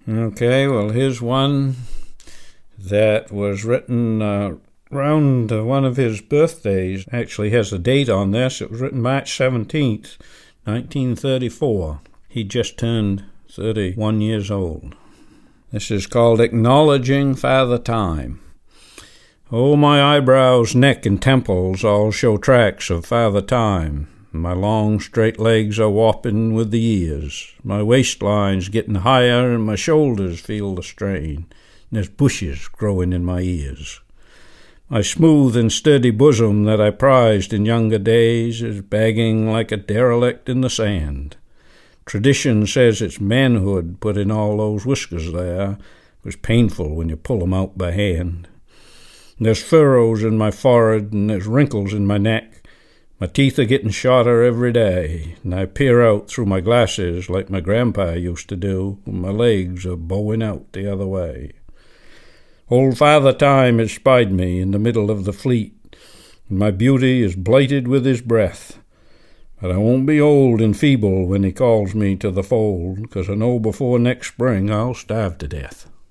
Okay, well, here's one that was written around one of his birthdays. Actually has a date on this. It was written March 17th, 1934. He just turned 31 years old. This is called Acknowledging Father Time. Oh, my eyebrows, neck, and temples all show tracks of Father Time. My long, straight legs are warping with the years. My waistline's getting higher and my shoulders feel the strain. And there's bushes growing in my ears. My smooth and sturdy bosom that I prized in younger days is bagging like a derelict in the sand. Tradition says it's manhood putting all those whiskers there. It was painful when you pull 'em out by hand. And there's furrows in my forehead and there's wrinkles in my neck. My teeth are getting shorter every day, and I peer out through my glasses like my grandpa used to do when my legs are bowing out the other way. Old Father Time has spied me in the middle of the fleet, and my beauty is blighted with his breath. But I won't be old and feeble when he calls me to the fold, 'cause I know before next spring I'll starve to death.